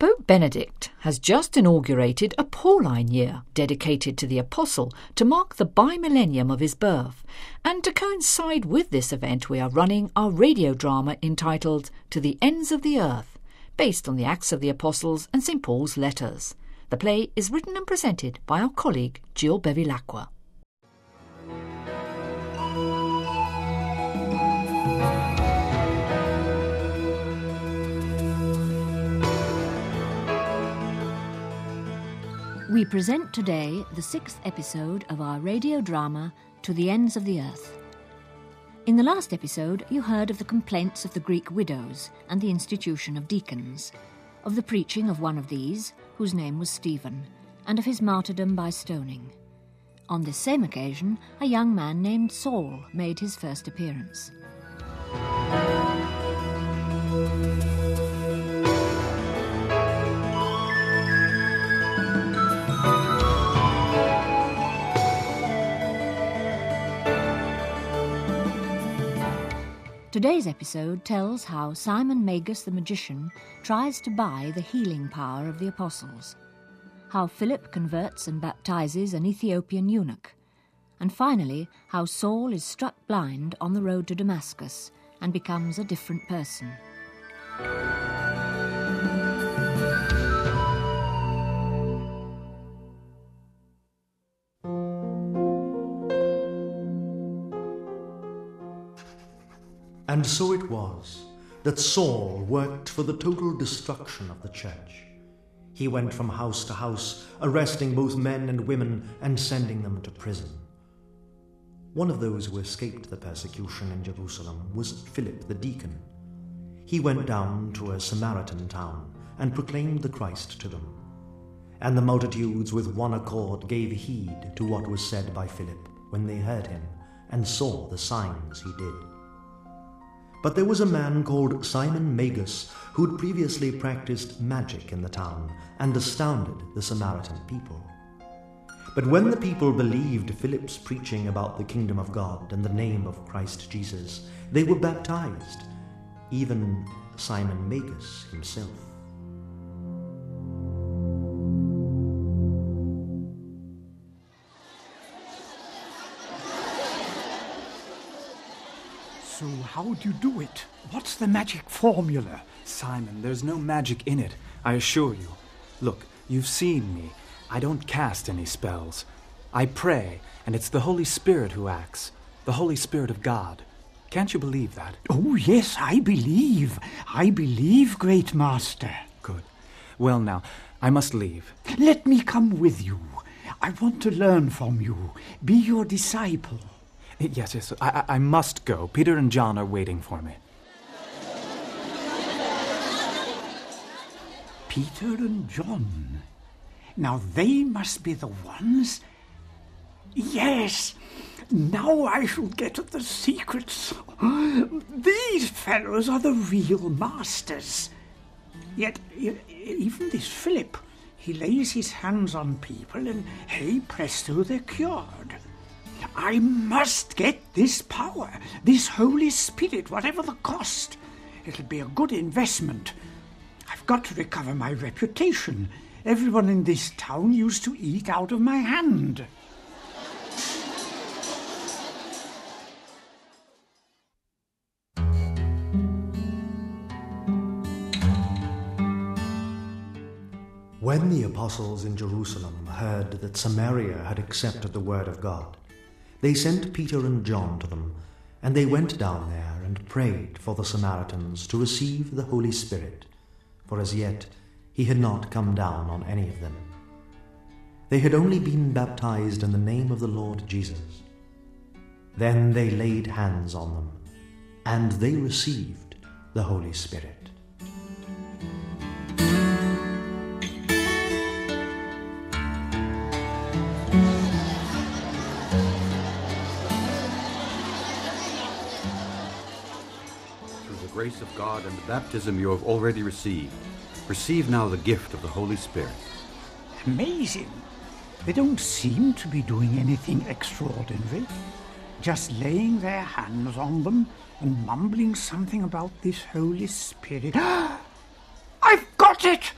Pope Benedict has just inaugurated a Pauline year dedicated to the Apostle to mark the bi-millennium of his birth. And to coincide with this event, we are running our radio drama entitled To the Ends of the Earth, based on the Acts of the Apostles and St. Paul's letters. The play is written and presented by our colleague Jill Bevilacqua. We present today the 6th episode of our radio drama, To the Ends of the Earth. In the last episode, you heard of the complaints of the Greek widows and the institution of deacons, of the preaching of one of these, whose name was Stephen, and of his martyrdom by stoning. On this same occasion, a young man named Saul made his first appearance. Today's episode tells how Simon Magus the magician tries to buy the healing power of the apostles, how Philip converts and baptizes an Ethiopian eunuch, and finally how Saul is struck blind on the road to Damascus and becomes a different person. And so it was that Saul worked for the total destruction of the church. He went from house to house, arresting both men and women and sending them to prison. One of those who escaped the persecution in Jerusalem was Philip the deacon. He went down to a Samaritan town and proclaimed the Christ to them. And the multitudes with one accord gave heed to what was said by Philip when they heard him and saw the signs he did. But there was a man called Simon Magus who had previously practiced magic in the town and astounded the Samaritan people. But when the people believed Philip's preaching about the kingdom of God and the name of Christ Jesus, they were baptized, even Simon Magus himself. So how do you do it? What's the magic formula? Simon, there's no magic in it, I assure you. Look, you've seen me. I don't cast any spells. I pray, and it's the Holy Spirit who acts. The Holy Spirit of God. Can't you believe that? Oh, yes, I believe. I believe, great master. Good. Well, now, I must leave. Let me come with you. I want to learn from you. Be your disciple. Yes, I must go. Peter and John are waiting for me. Peter and John. Now they must be the ones. Yes, now I shall get at the secrets. These fellows are the real masters. Yet even this Philip, he lays his hands on people and hey presto, they're cured. I must get this power, this Holy Spirit, whatever the cost. It'll be a good investment. I've got to recover my reputation. Everyone in this town used to eat out of my hand. When the apostles in Jerusalem heard that Samaria had accepted the word of God, they sent Peter and John to them, and they went down there and prayed for the Samaritans to receive the Holy Spirit, for as yet he had not come down on any of them. They had only been baptized in the name of the Lord Jesus. Then they laid hands on them, and they received the Holy Spirit. Grace of God and the baptism you have already received. Receive now the gift of the Holy Spirit. Amazing. They don't seem to be doing anything extraordinary. Just laying their hands on them and mumbling something about this Holy Spirit. I've got it! The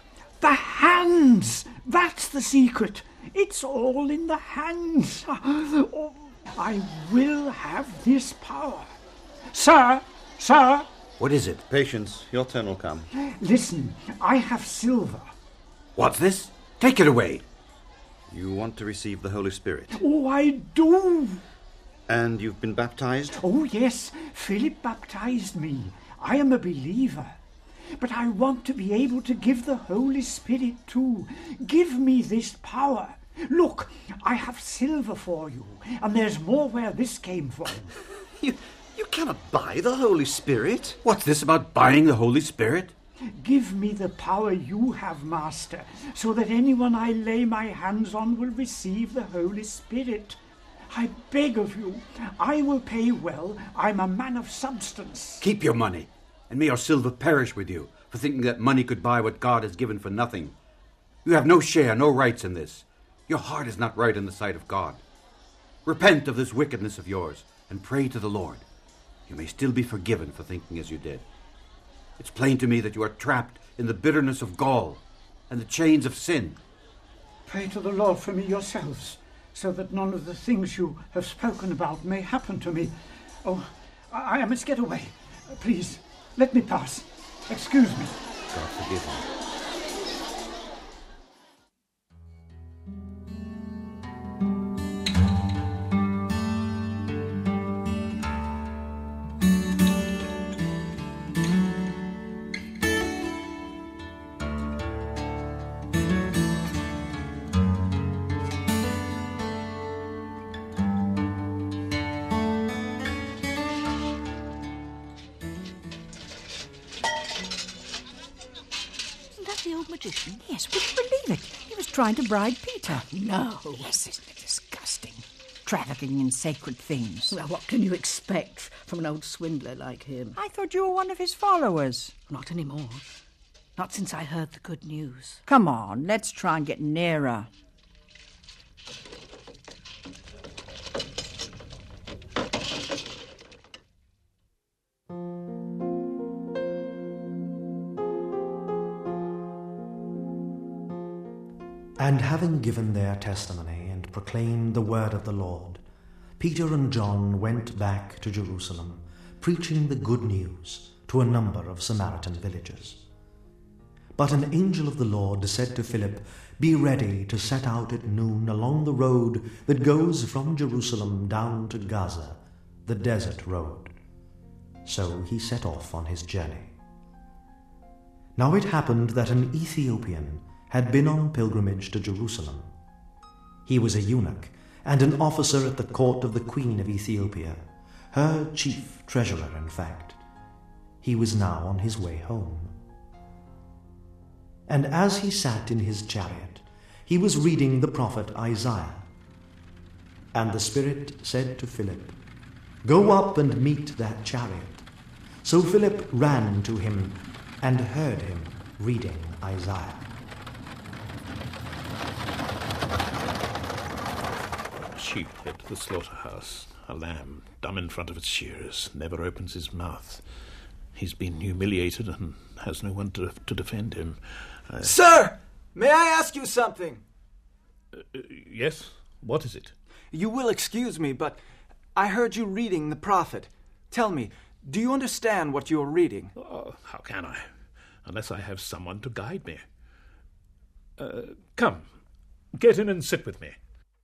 The hands! That's the secret. It's all in the hands. Oh, I will have this power. Sir! What is it? Patience, your turn will come. Listen, I have silver. What's this? Take it away. You want to receive the Holy Spirit? Oh, I do. And you've been baptized? Oh, yes, Philip baptized me. I am a believer. But I want to be able to give the Holy Spirit too. Give me this power. Look, I have silver for you, and there's more where this came from. You cannot buy the Holy Spirit. What's this about buying the Holy Spirit? Give me the power you have, Master, so that anyone I lay my hands on will receive the Holy Spirit. I beg of you, I will pay well. I'm a man of substance. Keep your money, and may your silver perish with you, for thinking that money could buy what God has given for nothing. You have no share, no rights in this. Your heart is not right in the sight of God. Repent of this wickedness of yours, and pray to the Lord. You may still be forgiven for thinking as you did. It's plain to me that you are trapped in the bitterness of gall and the chains of sin. Pray to the Lord for me yourselves, so that none of the things you have spoken about may happen to me. Oh, I must get away. Please, let me pass. Excuse me. God forgive me. Magician? Yes, would you believe it? He was trying to bribe Peter. No. Yes, isn't it disgusting? Trafficking in sacred things. Well, what can you expect from an old swindler like him? I thought you were one of his followers. Not anymore. Not since I heard the good news. Come on, let's try and get nearer. And having given their testimony and proclaimed the word of the Lord, Peter and John went back to Jerusalem, preaching the good news to a number of Samaritan villages. But an angel of the Lord said to Philip, "Be ready to set out at noon along the road that goes from Jerusalem down to Gaza, the desert road." So he set off on his journey. Now it happened that an Ethiopian had been on pilgrimage to Jerusalem. He was a eunuch and an officer at the court of the Queen of Ethiopia, her chief treasurer, in fact. He was now on his way home. And as he sat in his chariot, he was reading the prophet Isaiah. And the Spirit said to Philip, "Go up and meet that chariot." So Philip ran to him and heard him reading Isaiah. Sheep at the slaughterhouse, a lamb dumb in front of its shearers, never opens his mouth. He's been humiliated and has no one to defend him. Sir! May I ask you something? Yes? What is it? You will excuse me, but I heard you reading the prophet. Tell me, do you understand what you are reading? How can I? Unless I have someone to guide me. Come, get in and sit with me.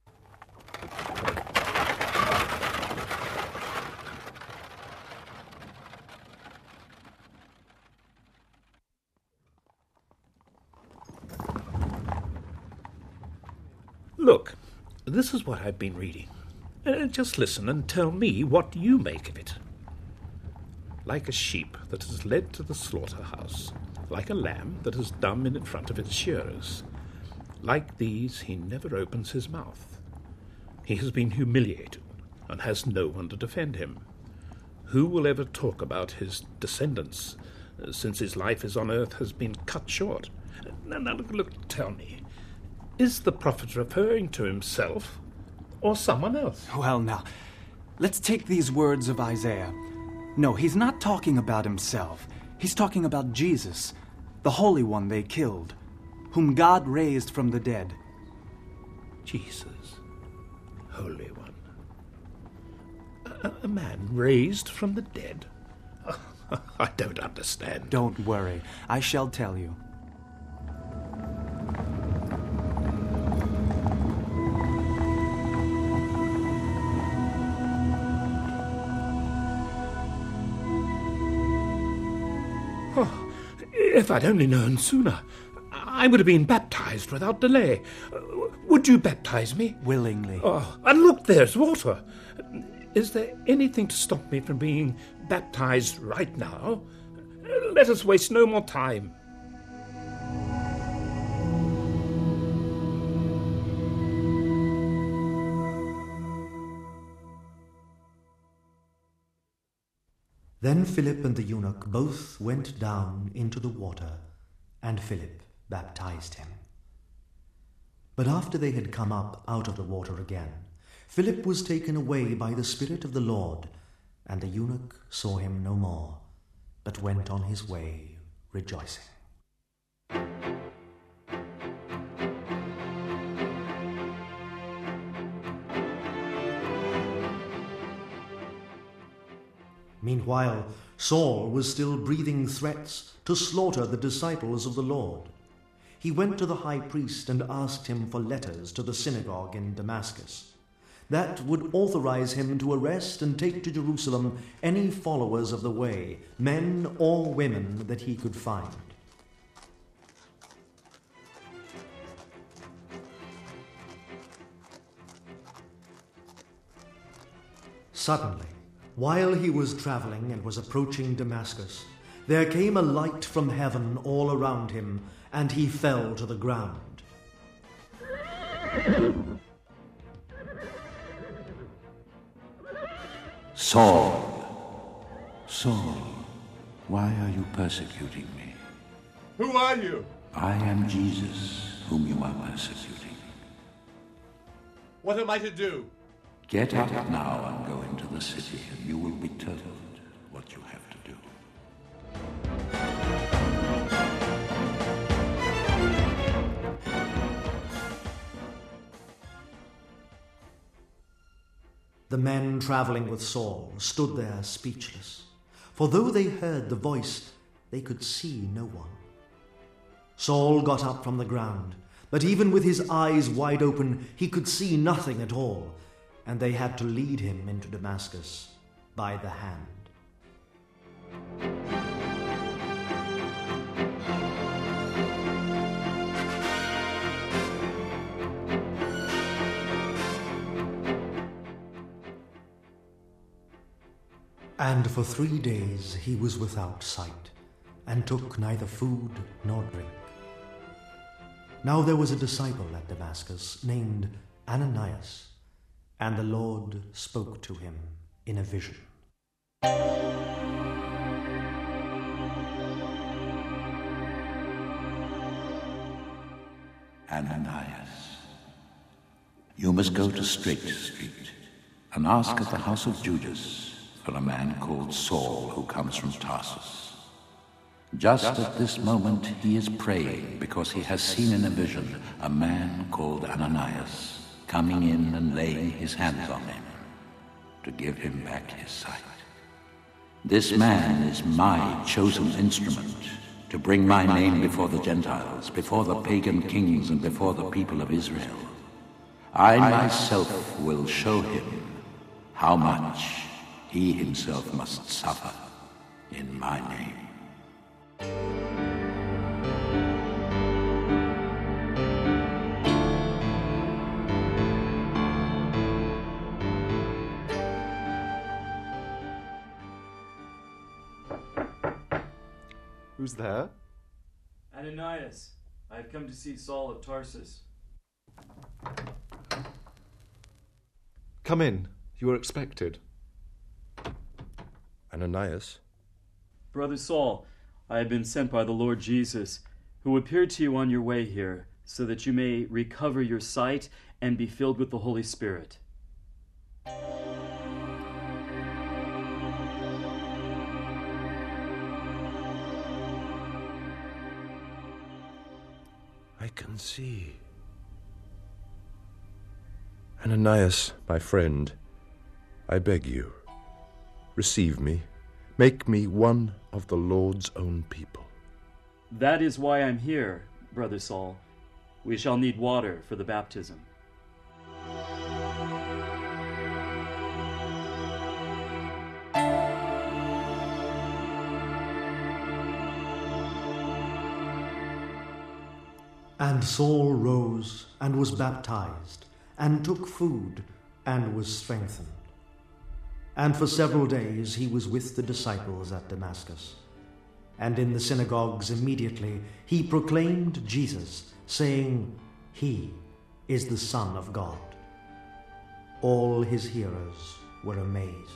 Look, this is what I've been reading. Just listen and tell me what you make of it. Like a sheep that is led to the slaughterhouse, like a lamb that is dumb in front of its shearers, like these he never opens his mouth. He has been humiliated and has no one to defend him. Who will ever talk about his descendants, since his life on earth has been cut short? Now look, tell me, is the prophet referring to himself or someone else? Well, now, let's take these words of Isaiah. No, he's not talking about himself. He's talking about Jesus, the Holy One they killed. whom God raised from the dead. Jesus, Holy One. A man raised from the dead? I don't understand. Don't worry. I shall tell you. Oh, if I'd only known sooner, I would have been baptized without delay. Would you baptize me? Willingly. Oh, and look, there's water. Is there anything to stop me from being baptized right now? Let us waste no more time. Then Philip and the eunuch both went down into the water, and Philip baptized him. But after they had come up out of the water again, Philip was taken away by the Spirit of the Lord, and the eunuch saw him no more, but went on his way rejoicing. Meanwhile, Saul was still breathing threats to slaughter the disciples of the Lord. He went to the high priest and asked him for letters to the synagogue in Damascus. That would authorize him to arrest and take to Jerusalem any followers of the way, men or women that he could find. Suddenly, while he was traveling and was approaching Damascus, there came a light from heaven all around him, and he fell to the ground. Saul, Saul, why are you persecuting me? Who are you? I am Jesus, whom you are persecuting. What am I to do? Get up now and go into the city, and you will be told what you have to do. The men traveling with Saul stood there speechless, for though they heard the voice, they could see no one. Saul got up from the ground, but even with his eyes wide open, he could see nothing at all, and they had to lead him into Damascus by the hand. And for 3 days he was without sight, and took neither food nor drink. Now there was a disciple at Damascus named Ananias, and the Lord spoke to him in a vision. Ananias, you must go to Straight Street and ask at the house of Judas for a man called Saul who comes from Tarsus. Just at this moment he is praying because he has seen in a vision a man called Ananias coming in and laying his hands on him to give him back his sight. This man is my chosen instrument to bring my name before the Gentiles, before the pagan kings, and before the people of Israel. I myself will show him how much he himself must suffer in my name. Who's there? Ananias, I have come to see Saul of Tarsus. Come in. You are expected. Ananias? Brother Saul, I have been sent by the Lord Jesus, who appeared to you on your way here, so that you may recover your sight and be filled with the Holy Spirit. I can see. Ananias, my friend, I beg you, receive me, make me one of the Lord's own people. That is why I'm here, Brother Saul. We shall need water for the baptism. And Saul rose and was baptized, and took food, and was strengthened. And for several days he was with the disciples at Damascus. And in the synagogues immediately he proclaimed Jesus, saying, He is the Son of God. All his hearers were amazed.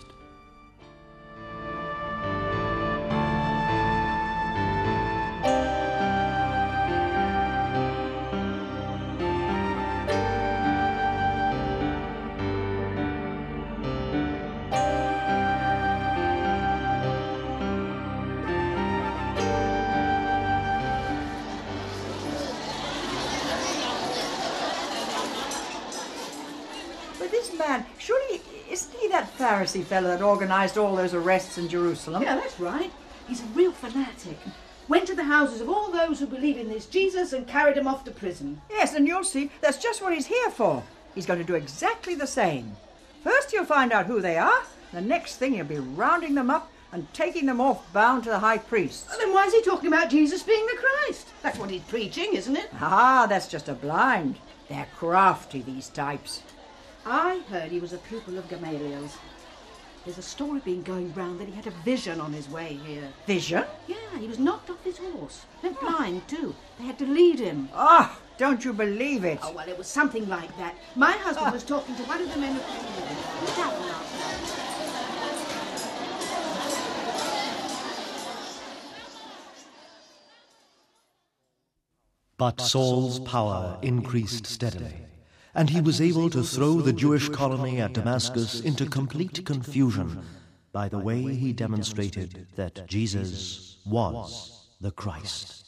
Surely, isn't he that Pharisee fellow that organised all those arrests in Jerusalem? Yeah, that's right. He's a real fanatic. Went to the houses of all those who believe in this Jesus and carried them off to prison. Yes, and you'll see, that's just what he's here for. He's going to do exactly the same. First he'll find out who they are, the next thing he'll be rounding them up and taking them off bound to the high priest. Well, then why is he talking about Jesus being the Christ? That's what he's preaching, isn't it? Ah, that's just a blind. They're crafty, these types. I heard he was a pupil of Gamaliel's. There's a story being going round that he had a vision on his way here. Vision? Yeah, he was knocked off his horse. Went blind, too. They had to lead him. Ah, don't you believe it? Oh, well, it was something like that. My husband was talking to one of the men who came in. Let's have a laugh. But Saul's power increased steadily, and he was able to throw the Jewish colony at Damascus into complete confusion by the way he demonstrated that Jesus was the Christ.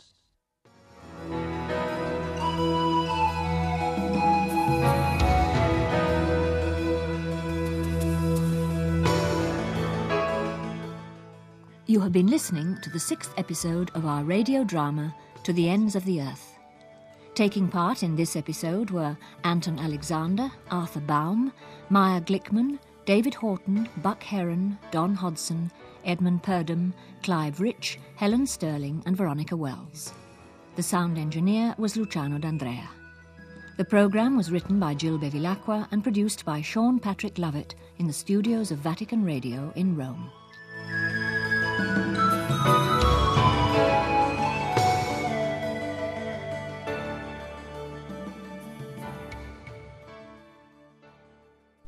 You have been listening to the 6th episode of our radio drama, To the Ends of the Earth. Taking part in this episode were Anton Alexander, Arthur Baum, Maya Glickman, David Horton, Buck Heron, Don Hodson, Edmund Purdom, Clive Rich, Helen Sterling and Veronica Wells. The sound engineer was Luciano D'Andrea. The programme was written by Jill Bevilacqua and produced by Sean Patrick Lovett in the studios of Vatican Radio in Rome.